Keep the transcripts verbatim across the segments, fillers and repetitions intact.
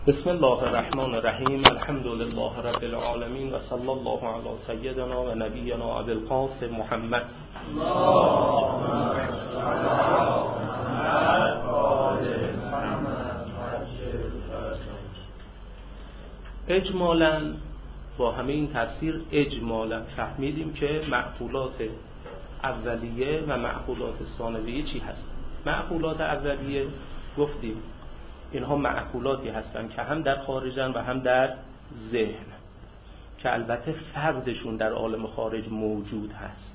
بسم الله الرحمن الرحیم. الحمد لله رب العالمین و صلی الله علی سیدنا و نبینا ابی القاسم محمد. اجمالاً با همه این تفسیر اجمالاً فهمیدیم که معقولات اولیه و معقولات ثانویه چی هست. معقولات اولیه گفتیم اینها معقولاتی هستن که هم در خارجن و هم در ذهن، که البته فردشون در عالم خارج موجود هست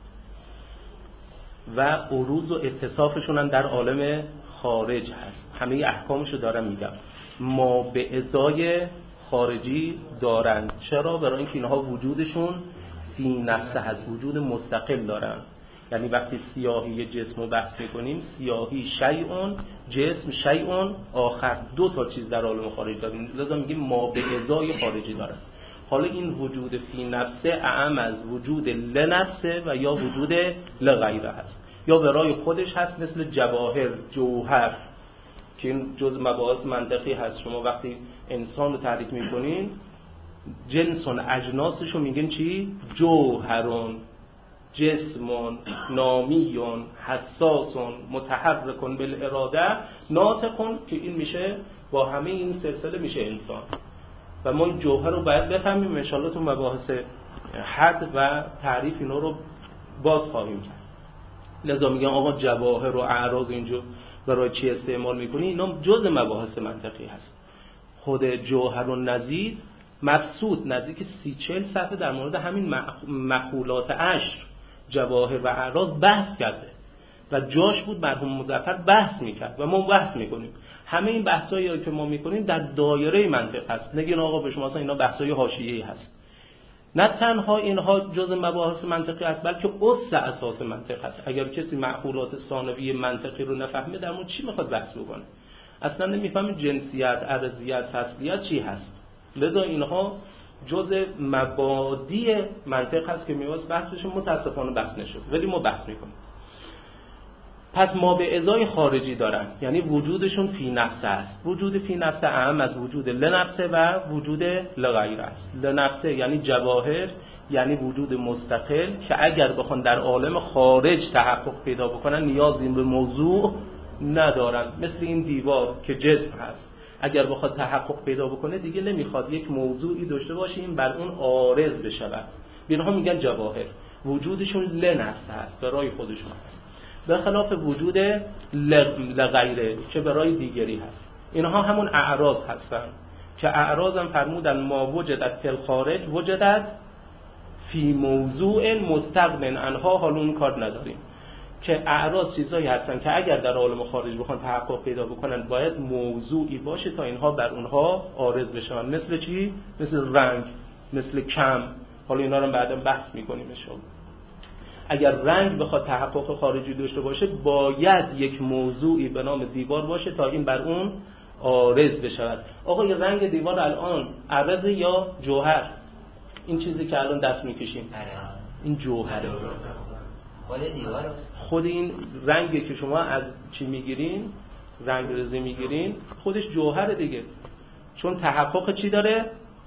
و عروض و اتصافشون هم در عالم خارج هست. همه احکامشو دارم میگم. ما به ازای خارجی دارن. چرا؟ برای اینکه اینها وجودشون فی نفسه هست، وجود مستقل دارن. یعنی وقتی سیاهی جسم رو بحث میکنیم، سیاهی شیئون، جسم شیئون آخر، دو تا چیز در عالم خارج داریم، لذا میگیم ما به ازای خارجی دارن. حالا این وجود فی نفسه اعم از وجود لنفسه و یا وجود لغیره هست، یا برای خودش هست، مثل جواهر، جوهر، که این جز مباحث منطقی هست. شما وقتی انسان رو تعریف میکنین، جنسون اجناسش رو میگین چی؟ جوهرون، جسمون، نامیون، حساسون، متحرکون بالاراده، ناطقون، که این میشه با همه این سلسله میشه انسان. و ما این جوهر رو باید بفهمیم. ان شاءالله تو مباحث حد و تعریف اینا رو باز خواهیم کرد. لذا میگم آقا جواهر و اعراض اینجا برای چی استعمال میکنی؟ اینا جزء مباحث منطقی هست. خود جوهر و نزید مبسوط نزدیک سی چهل صفحه در مورد همین مقولات عشر، جواهر و اعراض بحث کرده و جاش بود مرحوم مظفر بحث میکرد و ما بحث میکنیم. همه این بحثایی که ما میکنیم در دایره منطق هست. نگین آقا به شما اصلا اینا بحثای حاشیه‌ای هست. نه تنها اینها جزء مباحث منطقی است، بلکه اصل اساس منطق هست. اگر کسی معقولات ثانویه منطقی رو نفهمه، در مورد چی میخواد بحث بکنه؟ اصلا نمیفهمه جنسیت، عرضیت، فصلیت چی هست. لذا اینها جزء مبادی منطق هست که میواز بحثش متاسفانه بحث نشد، ولی ما بحث میکنیم. پس ما به ازای خارجی دارن، یعنی وجودشون فی نفسه است. وجود فی نفسه اهم از وجود لنفسه و وجود لغیره است. لنفسه یعنی جواهر، یعنی وجود مستقل که اگر بخوان در عالم خارج تحقق پیدا بکنن نیازی به موضوع ندارن. مثل این دیوار که جسم هست، اگر بخواد تحقق پیدا بکنه دیگه نمیخواد یک موضوعی داشته باشه این بر اون عارض بشود. اینها میگن جواهر، وجودشون لنفسه هست، برای خودشون هست، به خلاف وجود لغیره که برای دیگری هست. اینها همون اعراض هستن که اعراض هم فرمودن ما وجدت فی الخارج وجدت فی موضوع مستغن عنها. حالا اون کار نداریم که اعراض چیزایی هستن که اگر در عالم خارج بخوان تحقق پیدا بکنن باید موضوعی باشه تا اینها بر اونها عارض بشن. مثل چی؟ مثل رنگ، مثل کم. حالا اینا رو بعدا بحث میکنیم ان شاءالله. اگر رنگ بخواد تحقق خارجی داشته باشه باید یک موضوعی به نام دیوار باشه تا این بر اون عارض بشود. آقا این رنگ دیوار الان عرض یا جوهر؟ این چیزی که الان دست میکشیم این جوهره. خود دیوار، خود این رنگی که شما از چی میگیرین، رنگ رزی میگیرین، خودش جوهره دیگه. چون تحقق چی داره؟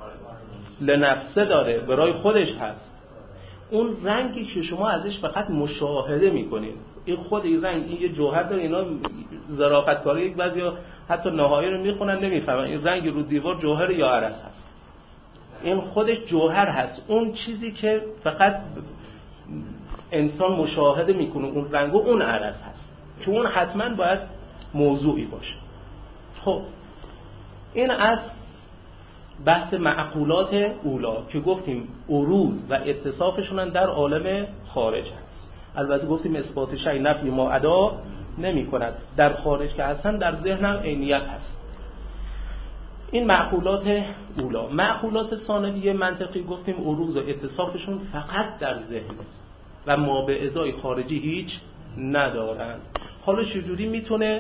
لنفسه داره، برای خودش هست. اون رنگی که شما ازش فقط مشاهده میکنین، این خود این رنگ این یه جوهر داره. اینا ظرافتکاری یک بعضیا حتی نهایی رو میخونن نمیفهمن این رنگ رو دیوار جوهر یا عرض هست. این خودش جوهر هست. اون چیزی که فقط انسان مشاهده میکنه اون رنگو، اون عرض هست که اون حتما باید موضوعی باشه. خب این از بحث معقولات اولا که گفتیم عروض و اتصافشون در عالم خارج هست. البته گفتیم اثبات شیء نفی ما ادا نمی کند. در خارج که هستن در ذهن هم عینیت هست. این معقولات اولا. معقولات ثانویه منطقی گفتیم عروض و اتصافشون فقط در ذهن و ما به ازای خارجی هیچ ندارن. حالا چجوری میتونه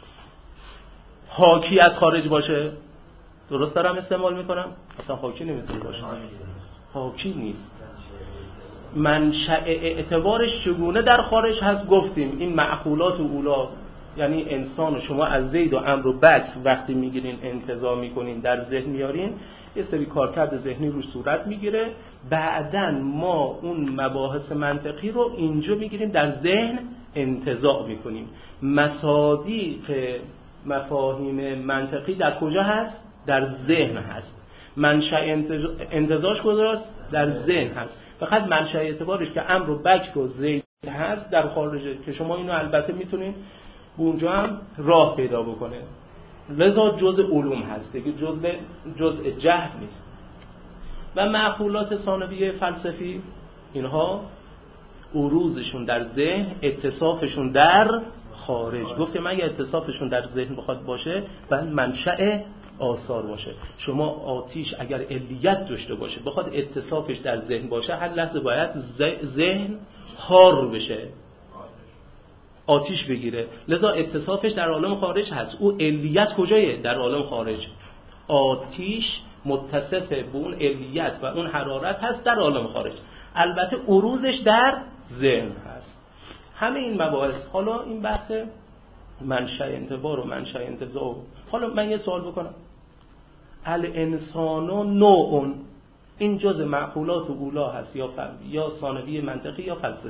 حاکی از خارج باشه؟ درست دارم استعمال میکنم؟ اصلا حاکی نمیتونه باشه. حاکی نیست. منشأ اعتبارش چگونه در خارج هست؟ گفتیم این معقولات اولا یعنی انسان شما از زید و عمرو و بکر وقتی میگیرین انتزاع میکنین در ذهن میارین، یه سری کارکرد ذهنی رو صورت میگیره، بعداً ما اون مباحث منطقی رو اینجا میگیریم در ذهن انتزاع میکنیم. مصادیق مفاهیم منطقی در کجا هست؟ در ذهن هست. منشأ انتزاعش کجاست؟ در ذهن هست. فقط منشأ اعتبارش که عمرو و بکر و زید هست در خارجه که شما اینو البته میتونین اونجا هم راه پیدا بکنه. لذا جزء علوم هست دیگه، جزء جزء جهل نیست. و معقولات ثانویه فلسفی اینها عروضشون در ذهن، اتصافشون در خارج. گفتم اگه اتصافشون در ذهن بخواد باشه باید منشأ آثار باشه. شما آتیش اگر علیت داشته باشه بخواد اتصافش در ذهن باشه، هر لحظه باید ذهن حار بشه، آتیش بگیره. لذا اتصافش در عالم خارج هست. او علیت کجایه؟ در عالم خارج. آتیش متصف به اون علیت و اون حرارت هست در عالم خارج، البته عروضش در ذهن هست. همه این مباحث، حالا این بحث منشأ انتبار و منشأ انتزاع. حالا من یه سوال بکنم، الانسان نوع، این جز معقولات اولا هست یا یا ثانوی منطقی یا فلسفی؟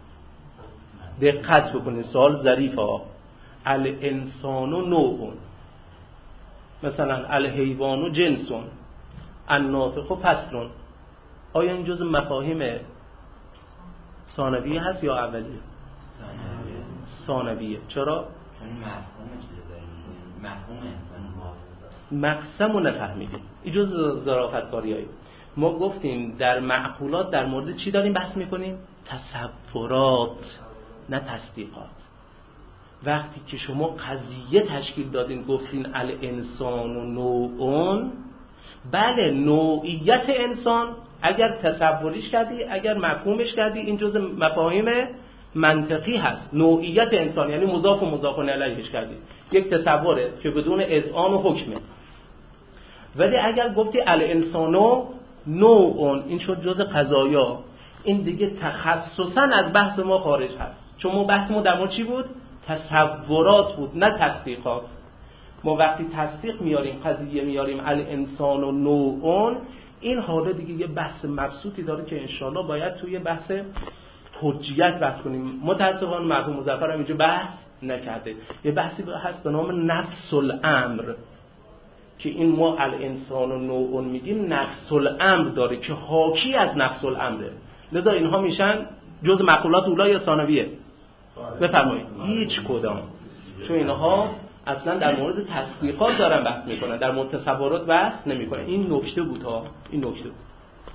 دقت بکنید، سوال ظریفه ها. الانسان نوع، مثلا الحیوان جنسون، الناطق فصلون، آیا این جز مفاهیم ثانویه هست یا اولیه؟ ثانویه. چرا؟ چون مفهوم چیزی داریم، مفهوم انسان مقسم رو نفهمیدیم. این جز ظرافت‌کاریایی. ما گفتیم در معقولات در مورد چی داریم بحث میکنیم؟ تصورات، نه تصدیقات. وقتی که شما قضیه تشکیل دادین گفتین الانسان و نوعون، بله نوعیت انسان اگر تصوریش کردی، اگر مفهومش کردی، این جز مفاهیم منطقی هست. نوعیت انسان یعنی مضاف و مضاف الیهش کردی، یک تصوره که بدون اذعان و حکمه. ولی اگر گفتی الانسانو نوعون، این شد جز قضایا، این دیگه تخصصا از بحث ما خارج هست. چون ما بحث ما در مورد چی بود؟ تصورات بود، نه تصدیقات. ما وقتی تصدیق میاریم، قضیه میاریم الانسان و نوعون، این حاله دیگه یه بحث مبسوطی داره که انشالله باید توی بحث حجیت بحث کنیم. متاسفانه مرحوم مظفر هم اینجا بحث نکرده. یه بحثی هست به نام نفس الامر که این ما الانسان و نوعون میگیم، نفس الامر داره که حاکی از نفس الامره. لذا اینها میشن جز معقولات اولا یا ثانویه؟ بفرمایید. هیچ کدام، چون اینها اصلا در مورد تصدیقات دارن بحث میکنن، در مورد تصورات بحث نمیکنن. این نکته بود ها، این نکته بود.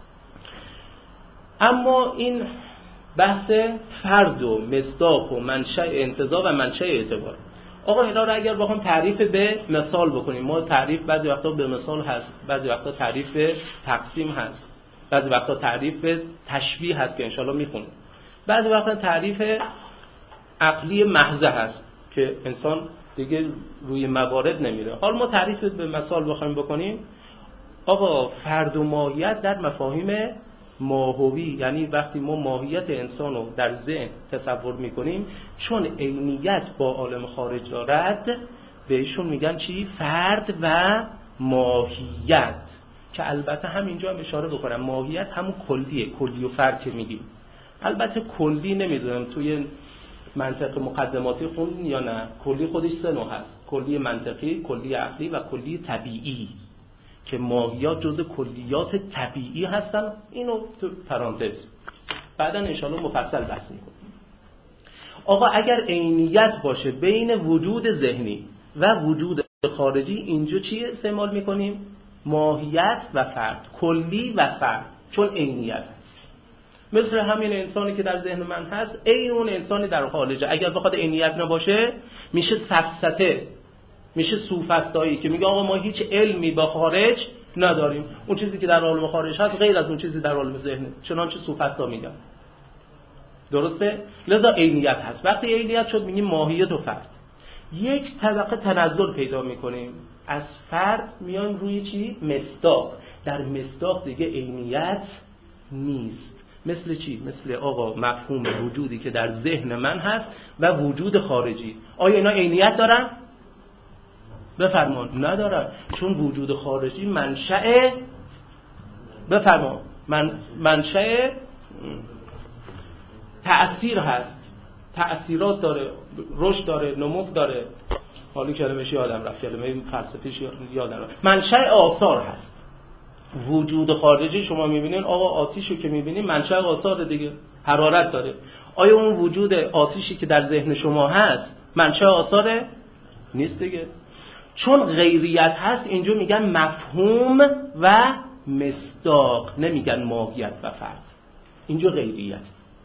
اما این بحث فرد و مصداق و منشأ انتزاع و منشأ اعتبار، آقا اینا رو اگر بخوام تعریف به مثال بکنیم، ما تعریف بعضی وقتا به مثال هست، بعضی وقتا تعریف به تقسیم هست، بعضی وقتا تعریف به تشبیه هست که انشالله میخونیم، بعضی وقتا تعریف عقلی محض هست که انسان دیگه روی موارد نمیره. حالا ما تعریف به مثال بخوایم بکنیم، آقا فرد و ماهیت در مفاهیم ماهوی، یعنی وقتی ما ماهیت انسان رو در ذهن تصور میکنیم، چون عینیت با عالم خارج دارد، بهشون میگن چی؟ فرد و ماهیت. که البته همینجا هم اشاره بکنم، ماهیت همون کلیه، کلی و فرد که میگیم. البته کلی نمیدونم توی منطق مقدماتی خون یا نه، کلی خودش سه نوع هست: کلی منطقی، کلی عقلی و کلی طبیعی، که ماهیات جزء کلیات طبیعی هستن. اینو تو پرانتز بعداً انشاءالله مفصل بحث میکنیم. آقا اگر عینیت باشه بین وجود ذهنی و وجود خارجی، اینجا چی استعمال میکنیم؟ ماهیت و فرد، کلی و فرد، چون عینیت هست. مثل همین انسانی که در ذهن من هست، عین اون انسانی در خارجه. اگر بخواد عینیت نباشه میشه سفسطه، میشه سوفسطایی که میگه آقا ما هیچ علمی با خارج نداریم، اون چیزی که در عالم خارج هست غیر از اون چیزی در عالم ذهنه، چنانچه سوفسطا میگن. درسته؟ لذا عینیت هست. وقتی عینیت شد میگیم ماهیت و فرد. یک طبقه تنزل پیدا میکنیم از فرد، میایم روی چی؟ مصداق. در مصداق دیگه عینیت نیست. مثل چی؟ مثل آقا مفهوم وجودی که در ذهن من هست و وجود خارجی. آیا اینا عینیت دارن؟ بفرمان ندارن، چون وجود خارجی منشأ بفرمان من منشأ تأثیر هست، تأثیرات داره، رشد داره، نمو داره. حالی کلمه‌ش یادم رفت، کلمه فلسفیش یادم رفت. منشأ آثار هست. وجود خارجی شما میبینین آقا آتیشو که میبینین منشأ آثار دیگه، حرارت داره. آیا اون وجود آتیشی که در ذهن شما هست منشأ آثار نیست دیگه؟ چون غیریت هست اینجا میگن مفهوم و مصداق، نمیگن ماهیت و فرد. اینجا غیریت.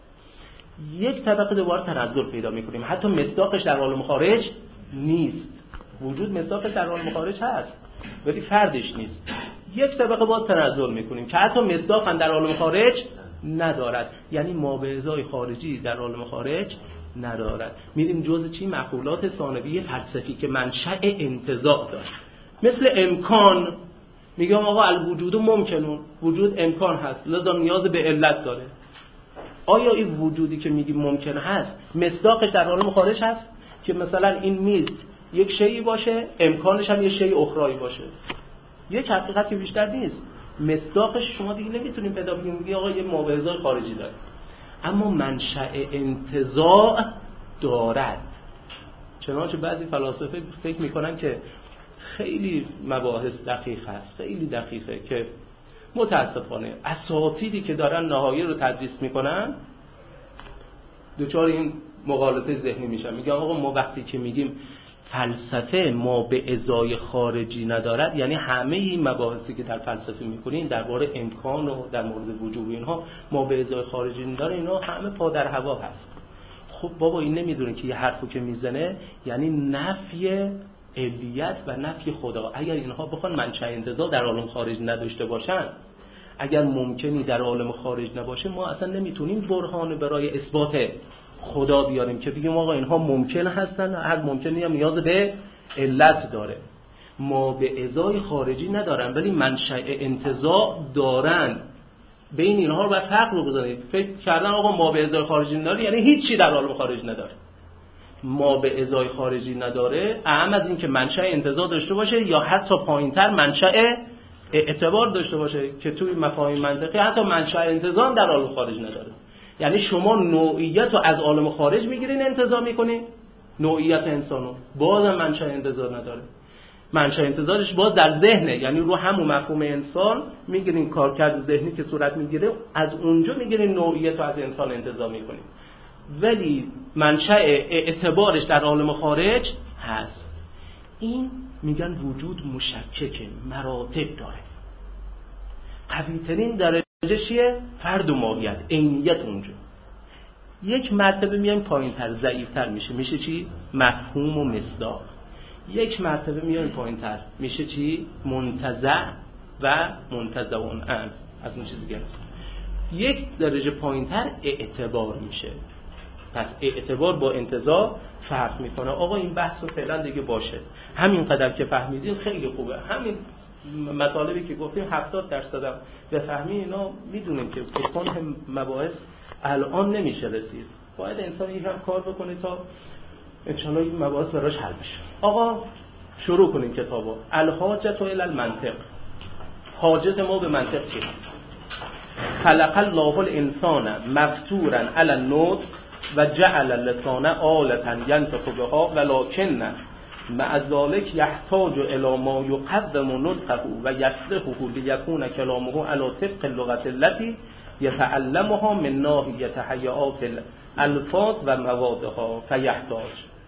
یک طبقه دوباره تنزل پیدا میکنیم، حتی مصداقش در عالم خارج نیست. وجود مصداقش در عالم خارج هست ولی فردش نیست. یک طبقه باز تنزل میکنیم که حتی مصداق هم در عالم خارج ندارد، یعنی ما به ازای خارجی در عالم خارج ندارد. میریم جزء چی؟ مقولات ثانوی فلسفی که منشأ انتزاع داره. مثل امکان، میگم آقا الوجود ممکنون، وجود امکان هست لذا نیاز به علت داره. آیا این وجودی که میگیم ممکن هست مصداقش در عالم خارج هست که مثلا این میز یک شیئی باشه امکانش هم یک شیء اخرایی باشه؟ یک حقیقت که بیشتر نیست. مصداقش شما دیگه نمیتونیم پیدا کنیم، میگه آقا یه مابعضای خارجی داره. اما منشأ انتزاع دارد. چنانچه بعضی فلاسفه فکر میکنن که خیلی مباحث دقیق هست، خیلی دقیقه، که متاسفانه اساتیدی که دارن نهایی رو تدریس میکنن دوچار این مغالطه ذهنی میشن. میگن آقا ما وقتی که میگیم فلسفه ما به ازای خارجی ندارد، یعنی همه این مباحثی که در فلسفه میکنین درباره امکان و در مورد وجود اینها ما به ازای خارجی نداره، اینا همه پا در هوا هست. خب بابا این نمیدونه که یه حرفو که میزنه یعنی نفی علیت و نفی خدا. اگر اینها بخوان منشأ انتزاع در عالم خارج نداشته باشن، اگر ممکنی در عالم خارج نباشه، ما اصلا نمیتونیم برهان برای اثبات خدا بیاریم که بگیم آقا اینها ممکن هستن، هر ممکنی هم نیاز به علت داره. ما به ازای خارجی ندارن ولی منشأ انتزاع دارن. بین اینها رو باید فرق رو بزنید. فکر کردن آقا ما به ازای خارجی نداره یعنی هیچی در عالم خارج نداره. ما به ازای خارجی نداره اهم از این که منشأ انتزاع داشته باشه یا حتی پایینتر منشأ اعتبار داشته باشه، که توی مفاهیم منطقی حتی منشأ انتزاع در عالم خارج نداره. یعنی شما نوعیت رو از عالم خارج میگیرین انتزاع میکنین، نوعیت انسانو باز هم منشأ انتزاع نداره. منشأ انتزاعش باز در ذهنه، یعنی رو همون مفهوم انسان میگیرین، کارکرد ذهنی که صورت میگیره از اونجا میگیرین نوعیت رو از انسان انتزاع میکنین، ولی منشأ اعتبارش در عالم خارج هست. این میگن وجود مشککه، مراتب داره. قوی ترین درجه چیه؟ فرد و ماهیت، عینیت اونجا. یک مرتبه میایم پایین‌تر، ضعیف‌تر میشه، میشه چی؟ مفهوم و مصداق. یک مرتبه میایم پایین‌تر، میشه چی؟ منتزع و منتزع عنه، از اون چیزی گرفت. یک درجه پایین‌تر اعتبار میشه. پس اعتبار با انتزاع فرق میکنه. آقا این بحث رو فعلا دیگه باشه، همین قدر که فهمیدین خیلی خوبه. همین مطالبی که گفتیم هفتاد درصد هم بفهمین، اینا میدونیم که کن مباحث الان نمیشه رسید. باید انسان یکم کار بکنه تا انشاءالله این مباحث براش حل بشه. آقا شروع کنیم کتابو. الحاجت و المنطق. حاجت ما به منطق چیه؟ خلق الله الانسان مفتورا علی النطق و جعل اللسان آلة ینطق بها ولکن مع ذلك یحتاج الی ما یقدم نطقه و یصلحه لیکون کلامه علی طبق اللغة التي یتعلمها من ناحیة هیئات الالفاظ و موادها فیحتاج.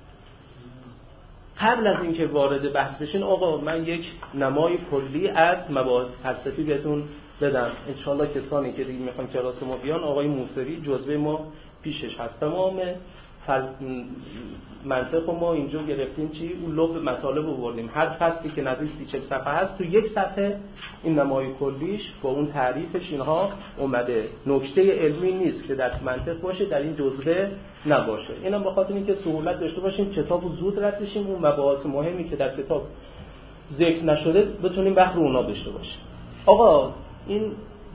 قبل از اینکه وارد بحث بشین آقا من یک نمای کلی از مباحث فلسفی بهتون بدم. انشالله کسانی که دیگه میخوان کلاس ما بیان، آقای موسوی جزوه ما پیشش هست. تمام منطق ما اینجا گرفتیم چی؟ اون لب مطالب رو بردیم. هر فصلی که نزدیک سی چهل صفحه هست تو یک صفحه این نمای کلیش با اون تعریفش اینها اومده. نکته علمی نیست که در منطق باشه در این جزوه نباشه. اینم به خاطر اینکه سهولت داشته باشیم کتابو زود رد بشیم، اون مباحث مهمی که در کتاب ذکر نشده بتونیم بحث رو اونا داشته باشیم. آقا این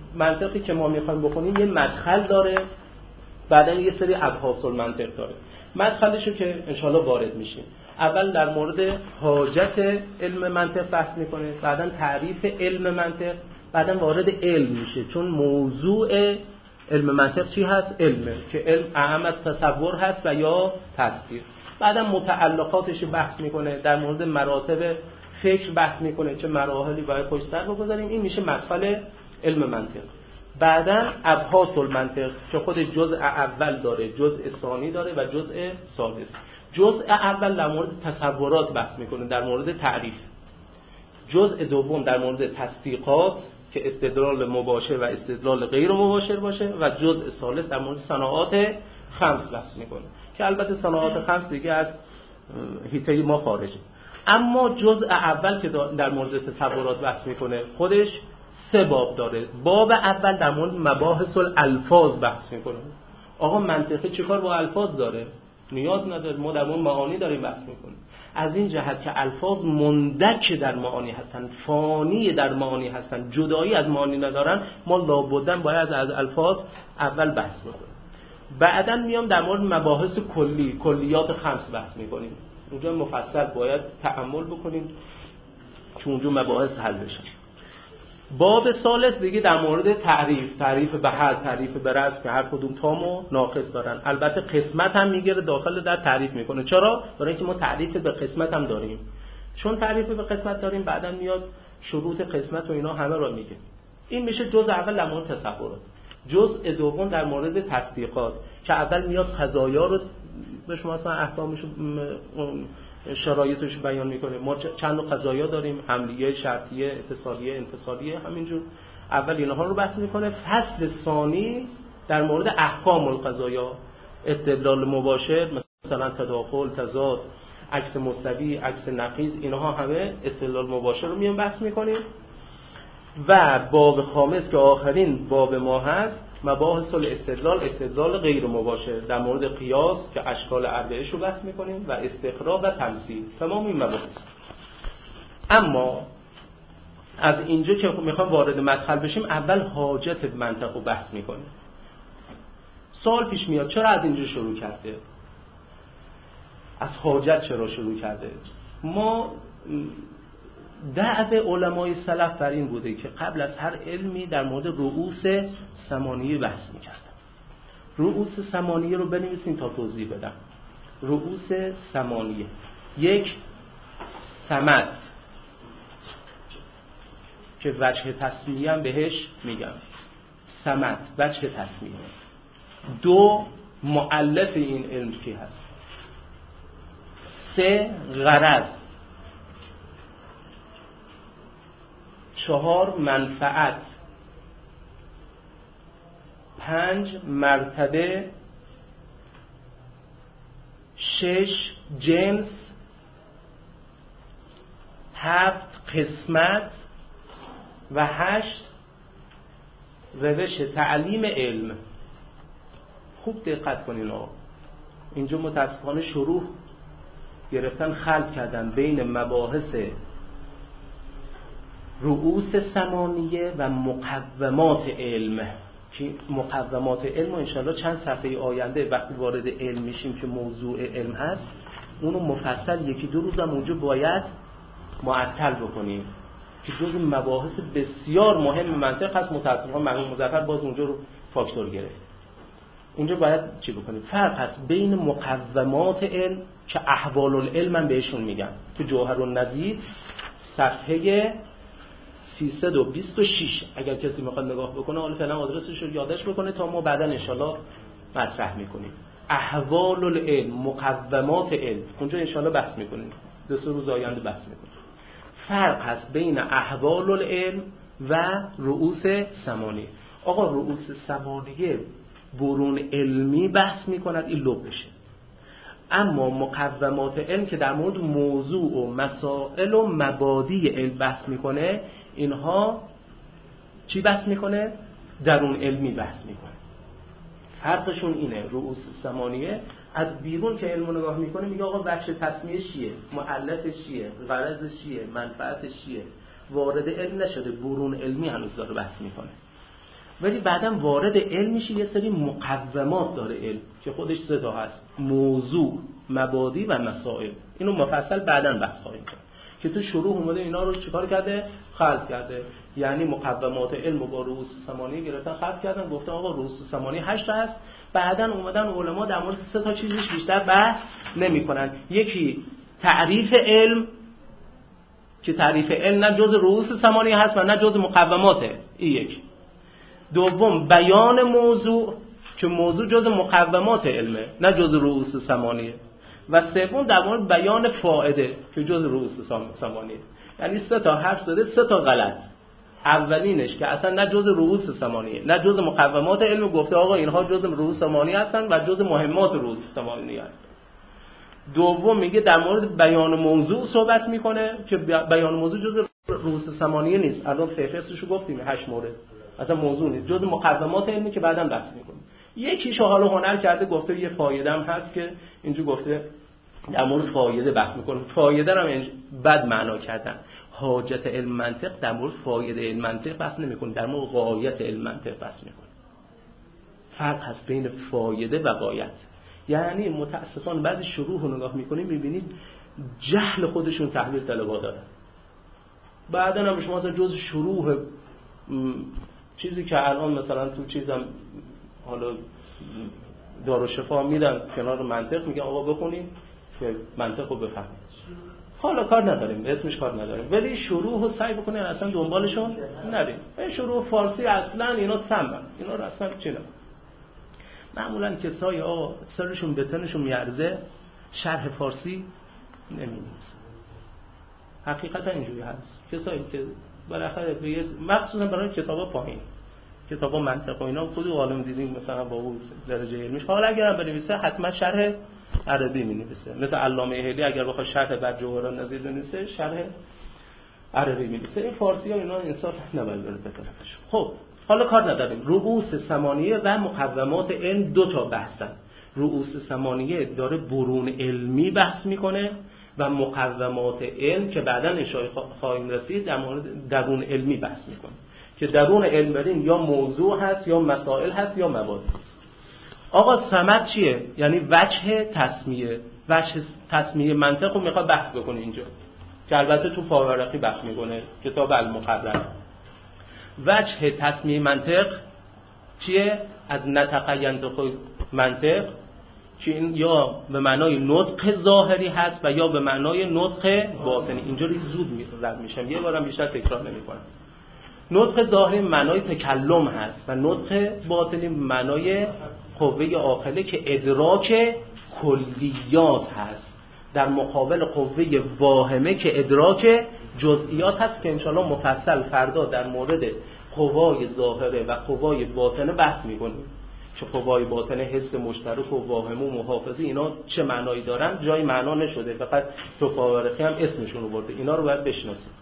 منطقی که ما میخوایم بخونیم یه مدخل داره، بعدن یه سری ابحاث المنطق داره. مدخلشو که انشالله وارد میشیم. اول در مورد حاجت علم منطق بحث میکنه، بعدن تعریف علم منطق، بعدن وارد علم میشه، چون موضوع علم منطق چی هست؟ علمه، که علم اهم از تصور هست و یا تصدیق. بعدن متعلقاتش بحث میکنه، در مورد مراتب فکر بحث میکنه چه مراحلی باید پشت سر بگذاریم. این میشه مدخل علم منطق. بعدن ابحاث المنطق که خود جزء اول داره، جزء ثانی داره و جزء ثالث. جزء اول در مورد تصورات بحث میکنه، در مورد تعریف. جزء دوم در مورد تصدیقات که استدلال مباشر و استدلال غیر مباشر باشه، و جزء ثالث در مورد صناعات خمس بحث میکنه که البته صناعات خمس دیگه از حیطه ما خارجه. اما جزء اول که در مورد تصورات بحث میکنه خودش سه باب داره. باب اول در مورد مباحث الالفاظ بحث میکنه. آقا منطقی چیکار با الفاظ داره؟ نیاز نداره، ما در مورد معانی داریم بحث میکنیم. از این جهت که الفاظ مندک در معانی هستن، فانی در معانی هستن، جدایی از معانی ندارن، ما لابدن باید از الفاظ اول بحث بکنیم. بعداً میام در مورد مباحث کلی، کلیات خمس بحث میکنیم. اونجا مفصل باید تأمل بکنیم چون اونجا مباحث حل بشن. باب ثالث دیگه در مورد تعریف، تعریف به حد، تعریف به رأس که هر کدوم تام و ناقص دارن. البته قسمت هم میگیره داخل در تعریف میکنه. چرا؟ برای اینکه ما تعریف به قسمت هم داریم. چون تعریف به قسمت داریم بعداً میاد شروط قسمت و اینا همه رو میگه. این میشه جزء اول در مورد تصورات. جزء دوم در مورد تصدیقات که اول میاد قضایا رو به شما اصلا احکامش شرایطش بیان میکنه. ما چند تا قضایا داریم، حملیه، شرطیه، اتصالیه، انفصالیه، همینجور اول اینها رو بحث میکنه. فصل ثانی در مورد احکام القضایا، استدلال مباشر، مثلا تداخل، تضاد، عکس مستوی، عکس نقیض، اینها همه استدلال مباشر رو میام بحث میکنیم. و باب خامس که آخرین باب ما هست، مباحث الاستدلال، استدلال غیر مباشر، در مورد قیاس که اشکال اربعه رو بحث میکنیم و استقراء و تمثیل. تمام این مباحث. اما از اینجا که میخوام وارد مدخل بشیم، اول حاجت منطق رو بحث میکنیم. سوال پیش میاد چرا از اینجا شروع کرده؟ از حاجت چرا شروع کرده؟ ما دعوه علمای سلف بر این بوده که قبل از هر علمی در مورد رؤوس ثمانیه بحث میکردن. رؤوس ثمانیه رو بنویسین تا توضیح بدم. رؤوس ثمانیه: یک، صمد که وجه تسمیه هم بهش میگم، صمد وجه تسمیه. دو، مؤلف این علم کی هست. سه، غرض. چهار، منفعت. پنج، مرتبه. شش، جنس. هفت، قسمت. و هشت، روش تعلیم علم. خوب دقت کنین آقا، اینجا متاسفانه شروع گرفتن خلط کردن بین مباحث رؤوس ثمانیه و مقومات علم، که مقومات علم و انشاءالله چند صفحه آینده وقتی وارد علم میشیم که موضوع علم هست اونو مفصل یکی دو روزم اونجا باید معطل بکنیم که جز مباحث بسیار مهم منطق هست. متاسفانه مرحوم مظفر باز اونجا رو فاکتور گرفت. اونجا باید چی بکنیم؟ فرق هست بین مقومات علم که احوال العلم هم بهشون میگن، تو جوهر النظیر صفحه سیصد و بیست و شش اگر کسی میخواد نگاه بکنه، حالا فعلا آدرسش رو یادش بکنه تا ما بعدا انشالله مطرح میکنیم. احوال العلم، مقومات علم، اونجا انشالله بحث میکنیم، دو سه روز آینده بحث میکنیم. فرق هست بین احوال العلم و رؤوس ثمانیه. آقا رؤوس ثمانیه برون علمی بحث میکند، این لب بشه. اما مقومات علم که در مورد موضوع و مسائل و مبادی علم بحث میکنه، اینها چی بحث میکنه؟ درون علمی بحث میکنه. فرقشون اینه. رؤوس ثمانیه از بیرون که علم نگاه میکنه میگه آقا وجه تسمیه چیه، مؤلفش چیه، غرضش چیه، منفعتش چیه. وارد علم نشده، برون علمی هنوز داره بحث میکنه. ولی بعدم وارد علم میشه، یه سری مقومات داره علم که خودش سه تا هست: موضوع، مبادی و مسائل. اینو مفصل بعداً بحث خواهیم کرد که تو شروع اومده اینا رو چیکار کرده؟ خلق کرده. یعنی مقومات علم رو با رؤوس ثمانیه گرفتن خلق کردن، گفتن آقا رؤوس ثمانیه هشت تا هست. بعداً اومدن علما در مورد سه تا چیزش بیشتر بحث نمی‌کنن. یکی تعریف علم که تعریف علم نه جز رؤوس ثمانیه هست و نه جز مقوماته، این یک. دوم بیان موضوع که موضوع جز مقومات علمه نه جز رؤوس ثمانیه. و سوم در مورد بیان فائده که جز رؤوس ثمانیه. یعنی سه تا حرف زده، سه تا غلط. اولینش که اصلا نه جز رؤوس ثمانیه نه جز مقومات علم، گفته آقا اینها جز رؤوس ثمانیه هستن و جز مهمات رؤوس ثمانیه هستن. دوم میگه در مورد بیان موضوع صحبت میکنه که بیان موضوع جز رؤوس ثمانیه نیست. الان فهرستشو گفتیم هشت مورد، اصلا موضوع نیست، جز مقومات علمی که بعداً بحث میکنیم. یکیشو حالا هنر کرده گفته یه فایده هم هست که اینجا گفته در مورد فایده بحث میکنه. فایده رو هم بد معنا کردن. حاجت علم منطق در مورد فایده علم منطق بحث نمیکنه، در مورد غایت علم منطق بحث میکنه. فرق هست بین فایده و غایت. یعنی متاسفانه بعضی شروح رو نگاه میکنید میبینید جهل خودشون تحویل طلبا دارن. بعدن هم شما مثلا جز شروح چیزی که الان مثلا تو چیزم حالا دارالشفا میدن کنار منطق، میگن آقا بخونید که منطق رو بفهمید. حالا کار نداریم، اسمش کار نداریم، ولی شروح رو سعی بکنین اصلا دنبالشون نریم. این شروح فارسی اصلا اینا سمن، اینا رو اصلا چی نمید. معمولا کسایی آقا سرشون بتنشون میارزه شرح فارسی نمی‌نویسن. حقیقتا اینجوری هست. کسایی که بالاخره به مخصوصا برای کتابا پایین، کتابا منطق و اینا خود عالم دیدین مثلا با اون درجه علمیش، حالا اگرم بنویسه حتما شرح عربی می‌نویسه. مثل علامه اهلی اگر بخواد شرح بر جواهر النظیر بنویسه شرح عربی می‌نویسه. این فارسی‌ها اینا انصاف نباید بره به طرفش. خب حالا کار نداریم. رؤوس ثمانیه و مقومات علم دو تا بحثن. رؤوس ثمانیه داره برون علمی بحث میکنه و مقومات علم که بعداً اشاره خواهیم رسید در مورد درون علمی بحث میکنه که درون علم برین یا موضوع هست یا مسائل هست یا مبادی هست. آقا صمد چیه؟ یعنی وجه تسمیه. وجه تسمیه منطق رو میخواد بحث بکنه اینجا که البته تو فاورقی بحث میکنه کتاب المقرر. وجه تسمیه منطق چیه؟ از نطق ینطق منطق که این یا به معنای نطق ظاهری هست و یا به معنای نطق باطنی. اینجوری زود رد میشم، یه بارم بیشتر تکرار نمی‌کنم. نطق ظاهری معنای تکلم هست و نطق باطنی معنای قوه عاقله که ادراک کلیات هست در مقابل قوه واهمه که ادراک جزئیات هست که انشاءالله مفصل فردا در مورد قوای ظاهره و قوای باطنه بحث میکنیم که قوای باطنه حس مشترک و واهمه و محافظه اینا چه معنایی دارن. جای معنا نشده، فقط تو فاورقی هم اسمشون رو برده. اینا رو باید بشناسید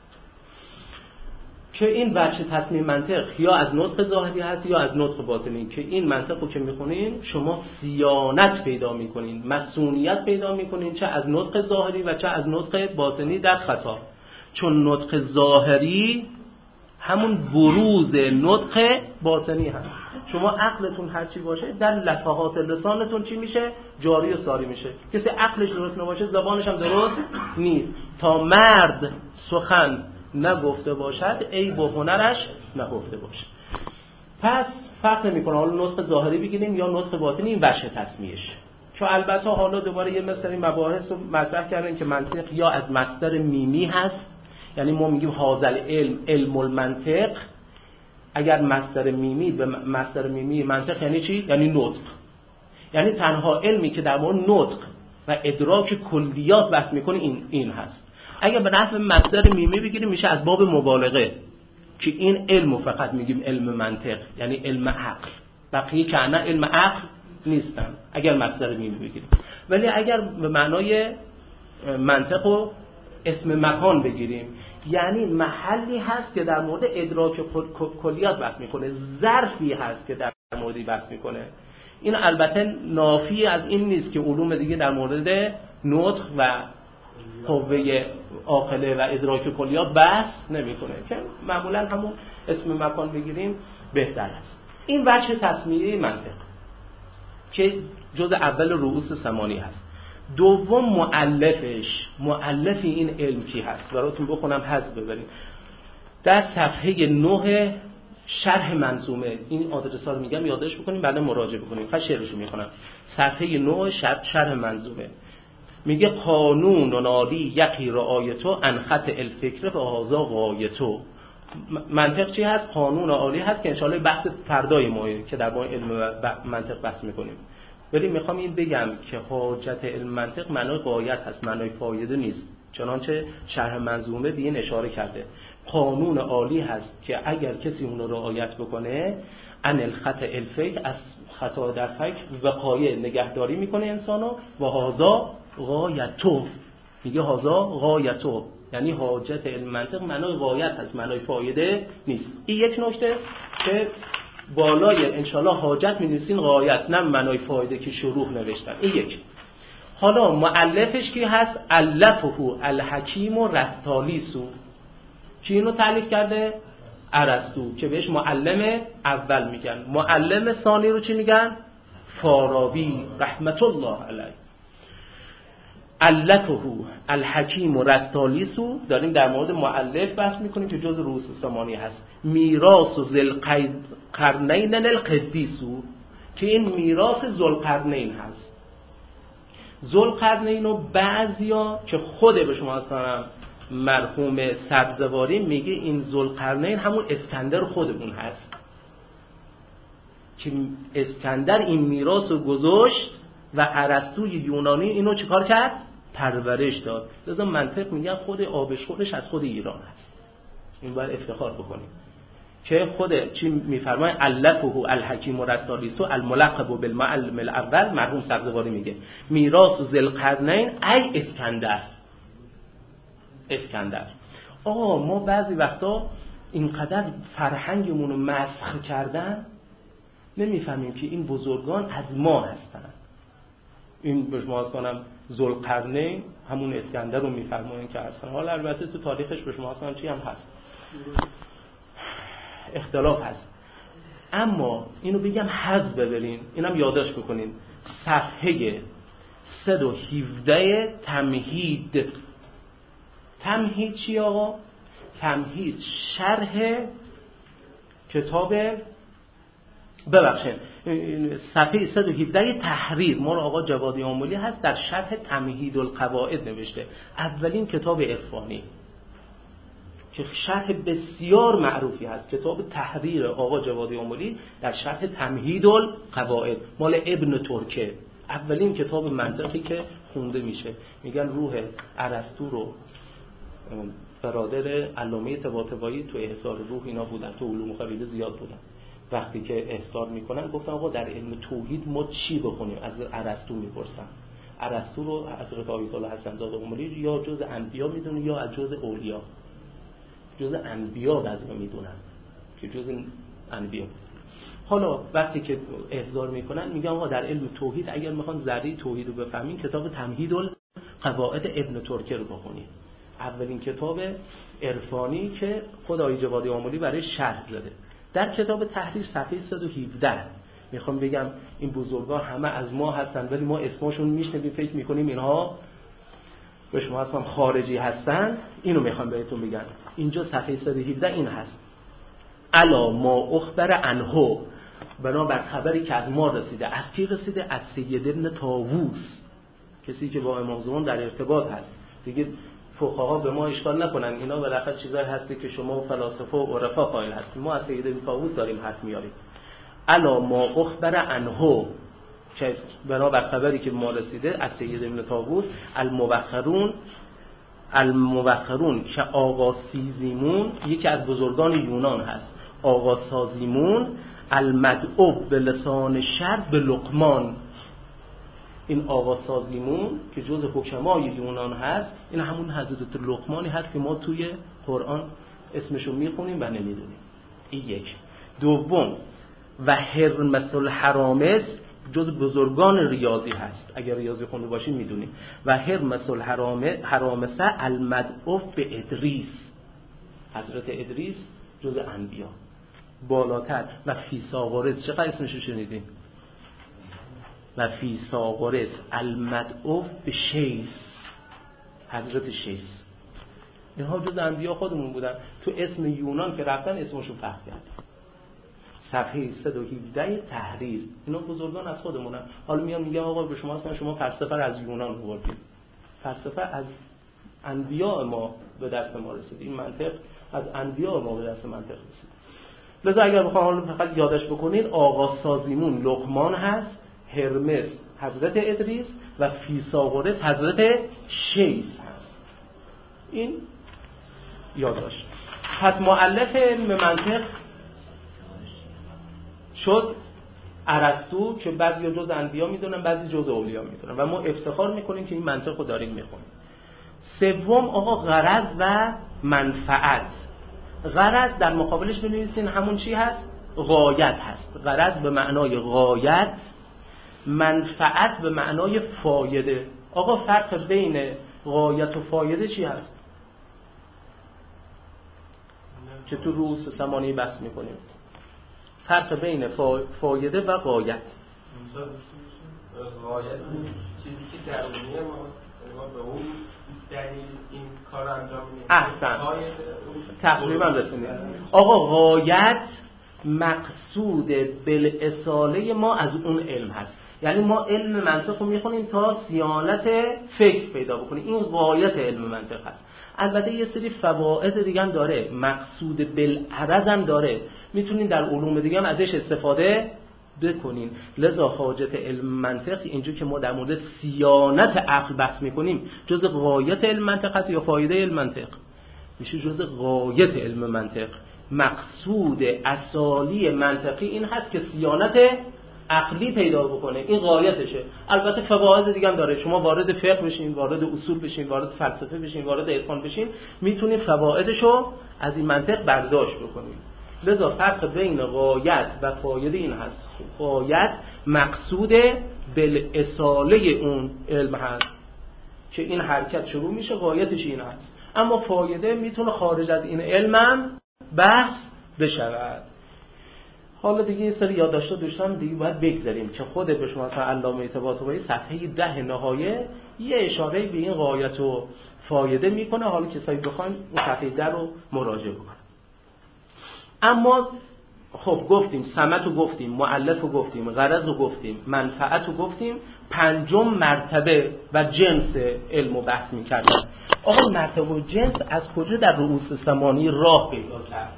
که این وجه تصمیم منطق یا از نطق ظاهری هست یا از نطق باطنی، که این منطق رو که میخونین شما صیانت پیدا میکنین، مسئولیت پیدا میکنین چه از نطق ظاهری و چه از نطق باطنی در خطا. چون نطق ظاهری همون بروز نطق باطنی هست. شما عقلتون هر چی باشه در لفحات لسانتون چی میشه؟ جاری و ساری میشه. کسی عقلش درست نباشه زبانش هم درست نیست. تا مرد سخن نگفته باشد عیب و هنرش نهفته باشه. پس فرق نمیکنه حالا نطق ظاهری بگیریم یا نطق باطنی، این وجه تسمیه‌اش. که البته حالا دوباره یه مثلا مباحث رو مطرح کردن که منطق یا از مصدر میمی هست، یعنی ما میگیم هازل علم علم المنطق. اگر مصدر میمی به مصدر میمی منطق یعنی چی؟ یعنی نطق. یعنی تنها علمی که در مورد نطق و ادراک کلیات بحث میکنه این این هست. اگر به نحو مصدر میمی بگیریم میشه از باب مبالغه که این علمو فقط میگیم علم منطق، یعنی علم عقل. بقیه که نه علم عقل نیستن اگر مصدر میمی بگیریم. ولی اگر به معنای منطق و اسم مکان بگیریم یعنی محلی هست که در مورد ادراک کلیات بحث میکنه، ظرفی هست که در موردی بحث میکنه. این البته نافی از این نیست که علوم دیگه در مورد نطق و قوه عاقله و ادراک کلیات بحث نمیکنه که معمولا همون اسم مکان بگیریم بهتر است. این وجه تسمیه منطق که جز اول رؤوس ثمانی هست. دوم مؤلفش، مؤلف این علم کی هست؟ براتون بخونم حذف ببرید. در صفحه نه شرح منظومه، این آدرس ها رو میگم یادداشت بکنیم بعد مراجعه بکنیم. فقط شعرشو میخونم. صفحه نه شرح, شرح منظومه میگه قانون عالی یقی رعایتو ان خط الفکر به هازا غایتو. منطق چی هست؟ قانون عالی هست که انشاءالله بحث فردای ما که در مورد علم منطق بحث میکنیم. ولی میخوام این بگم که حاجت علم منطق معنای غایت هست، معنای فایده نیست. چنانچه شرح منظومه به این اشاره کرده. قانون عالی هست که اگر کسی اون رو رعایت بکنه ان الخط الفکر، از خطا در فکر وقایع نگهداری میکنه انسانو و هازا غایتو. میگه هازا غایتو یعنی حاجت علم منطق معنای غایت هست، معنای فایده نیست. این یک نکته که بالای انشالله حاجت می‌نویسین غایت، نه معنای فایده که شروح نوشتن. این یک. حالا مؤلفش کی هست؟ الفه الحکیم و رستالیسو. کی اینو تألیف کرده؟ ارسطو که بهش معلم اول میگن. معلم ثانی رو چی میگن؟ فارابی رحمت الله علیه. الفه الحکیم و رستالیسو. داریم در مورد مؤلف بحث میکنیم که جز رؤوس ثمانی هست. میراث و ذوالقرنین القدیسو که این میراث ذوالقرنین هست. ذوالقرنین رو بعضیا که خود به شما اصلا مرحوم سبزواری میگه این ذوالقرنین همون اسکندر خودمون هست که اسکندر این میراث رو گذاشت و ارسطوی یونانی اینو چیکار کرد؟ پرورش داد. لذا منطق میگن خود آبش خودش از خود ایران هست. این باید افتخار بکنیم که خود چی میفرماید؟ الفه الحکیم و رستالیسو الملقب بالمعلم الاول. مرحوم سبزواری میگه میراث ذوالقرنین ای اسکندر. اسکندر. آقا ما بعضی وقتا اینقدر فرهنگمون رو مسخ کردن نمیفهمیم که این بزرگان از ما هستن. این به شما از کنم ذوالقرنین همون اسکندر رو میفرمایین که هستن. حالا البته تو تاریخش به شما اصلا چی هم هست، اختلاف هست. اما اینو بگم حذف ببرین، اینم یادداشت بکنین. صفحه صد و هفده تمهید. تمهید چی آقا؟ تمهید شرح کتاب، ببخشید صفحه صد و هفده تحریر مال آقا جوادی آملی هست، در شرح تمهید القواعد نوشته. اولین کتاب عرفانی که شرح بسیار معروفی هست، کتاب تحریر آقا جوادی آملی در شرح تمهید القواعد مال ابن ترکه. اولین کتاب منطقی که خونده میشه. میگن روح ارسطو رو برادر علامه طباطبایی تو احضار روح اینا بودن، تو علوم خیلی زیاد بودن. وقتی که احضار میکنن گفتن آقا در علم توحید ما چی بخونیم؟ از ارسطو میپرسن. ارسطو رو حضرت آیت الله حسن زاده قمی یا جز انبیا میدونه یا از جز اولیا. جز انبیا بعضی میدونن که جز انبیا. حالا وقتی که احضار میکنن میگن آقا در علم توحید اگر میخوان ذره توحید رو بفهمین کتاب تمهید القواعد ابن ترکه رو بخونید. اولین کتاب عرفانی که خدای جوادی آملی برای شرح زده. در کتاب تحریر صفحه صد و هفده میخوام بگم این بزرگان همه از ما هستن ولی ما اسمشون میشنویم فکر میکنیم اینها به شما اصلا خارجی هستن. اینو میخوام بهتون بگم. اینجا صفحه صد و هفده این هست: الا ما اخبر عنه، بنابر خبری که از ما رسیده. از کی رسیده؟ از سید ابن طاووس، کسی که با امام زمان در ارتباط هست. دیگه فقها به ما اشکال نکنن، اینا بالاخره چیزایی هستی که شما و فلاسفه و عرفا قائل هستید. ما از سید ابن طاووس داریم حرف میاریم. الا ما اخبر عنه، که بنابر خبری که ما رسیده از سید ابن طاووس، الموخرون الموخرون که آقا سیزیمون یکی از بزرگان یونان هست. آقا سازیمون المدعو به لسان شرع به لقمان. این آقا سازیمون که جز حکمای یونان هست، این همون حضرت لقمانی هست که ما توی قرآن اسمشو میخونیم و نمیدونیم. این یک. دوم و هرمس الحرامس جز بزرگان ریاضی هست، اگر ریاضی خونده باشین میدونید. و هرمس الحرامه حرامسه المدعو به ادریس، حضرت ادریس جز انبیا بالاتر. و فیثاغورس چقدر اسمش شنیدین؟ و فیثاغورس المدعو به شیس، حضرت شیس. اینها جز انبیا خودمون بودن. تو اسم یونان که رفتن اسمشون فرق کرد. صفحه صد و هفده تحریر، اینا بزرگان از خودمونن. حالا میام میگم آقا به شما اصلا شما فلسفه رو از یونان آوردید. فلسفه از انبیا ما به دست ما رسید. این منطق از انبیا ما به دست منطق رسید. لذا اگر بخوام حالا فقط یادش بکنید، آقا سازیمون لقمان هست، هرمس حضرت ادریس و فیثاغورس حضرت شیس هست. این یادداشت. پس مؤلف علم منطق شد ارسطو که بعضی جز انبیا میدونن، بعضی جز اولیا میدونن و ما افتخار میکنیم که این منطق رو داریم میخونیم. سوم آقا غرض و منفعت. غرض در مقابلش بنویسین همون چی هست؟ غایت هست. غرض به معنای غایت، منفعت به معنای فایده. آقا فرق بین غایت و فایده چی هست؟ که تو رؤوس ثمانی بحث میکنیم. فرق بین فا... فایده و غایت. غایت چیزی که درونی ما به اون دلیل این کار انجام میدیم. احسن، تقریبا رسیدیم. آقا غایت مقصود بالاصاله ما از اون علم هست. یعنی ما علم منطق رو میخونیم تا صیانت فکر پیدا بکنیم. این غایت علم منطق هست. البته یه سری فواید دیگه هم داره، مقصود بالعرض هم داره، میتونین در علوم دیگه هم ازش استفاده بکنین. لذا حاجت علم منطق اینجور که ما در مورد صیانت عقل بحث میکنیم جز غایت علم منطق هست یا فایده علم منطق؟ میشه جز غایت علم منطق. مقصود اصالی منطقی این هست که صیانت عقلی پیدا بکنه، این غایتشه. البته فواید دیگه هم داره. شما وارد فقه بشین، وارد اصول بشین، وارد فلسفه بشین، وارد عرفان بشین، میتونید فوایدشو از این منطق برداشت بکنید. لذا فرق بین غایت و فایده این هست. غایت مقصود بالاصاله اون علم هست که این حرکت شروع میشه، غایتش این هست. اما فایده میتونه خارج از این علم بحث بشود. حالا دیگه یه سری یادداشت‌ها داشتم دیگه باید بگذاریم که خود به شما مثلا علامه طباطبایی صفحه ده نهایه یه اشاره به این غایت و فایده میکنه. حالا کسایی بخواین اون صفحه ده رو مراجعه بکنن. اما خب گفتیم سمت رو گفتیم، مؤلف رو گفتیم، غرض رو گفتیم، منفعت رو گفتیم، پنجم مرتبه و جنس علم رو بحث میکردیم. آقا مرتبه و جنس از کجا در رؤوس ثمانی راه پیدا کرد؟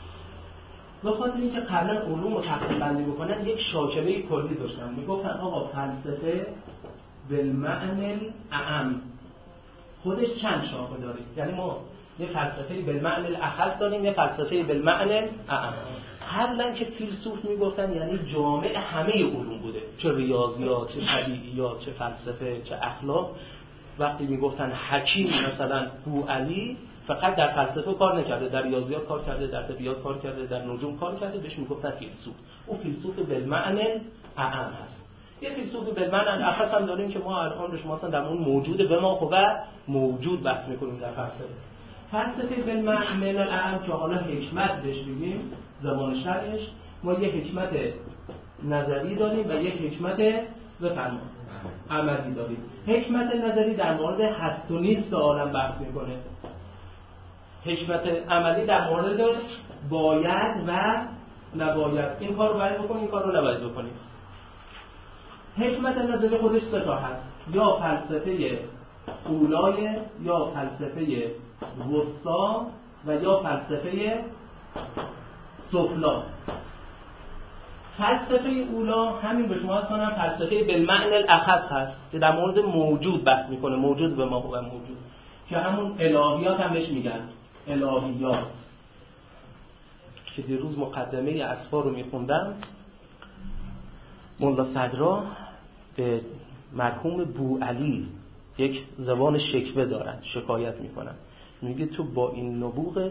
به خاطر اینکه قبلا علوم رو تقسیم بندی بکنن یک شاکله کلی داشتن. میگفتن آقا فلسفه بالمعنى الاعم خودش چند شاخه داره. یعنی ما یه فلسفه بالمعنى الاخص داریم، یه فلسفه بالمعنى الاعم. قبلا که فیلسوف میگفتن یعنی جامع همه علوم بوده، چه ریاضیات، چه طبیعیات، چه فلسفه، چه اخلاق. وقتی میگفتن حکیم مثلا بوعلی فقط در فلسفه کار نکرده، در ریاضیات کار کرده، در طبیعیات کار کرده، در نجوم کار کرده، بهش میگفتن فیلسوف. او فیلسوف بالمعنى اعم هست. یه فیلسوف بالمعنى الاخص هم داریم که ما الان به شما اصلا در اون موجود به ما و موجود بحث میکنیم در فلسفه. فلسفه بالمعنى الاعم که حالا حکمت بهش میگیم زبان شرعش، ما یه حکمت نظری داریم و یه حکمت بفرما عملی داریم. حکمت نظری در مورد هست و نیست عالم بحث میکنه. حکمت عملی در مورد باید و نباید. این کار رو باید بکنی، این کار رو نباید بکنی. حکمت نظری خودش سه تا هست، یا فلسفه اولای، یا فلسفه وسطا و یا فلسفه سفلا. فلسفه اولا همین به شما هستن، فلسفه بالمعنى الاخص هست که در مورد موجود بحث میکنه، موجود به ما و موجود، که همون الهیات هم بهش میگن الهیات. که دیروز مقدمه اصفا رو میخوندم، مولا صدرا به مرحوم بوعلی یک زبان شکوه دارن، شکایت میکنن، میگه تو با این نبوغت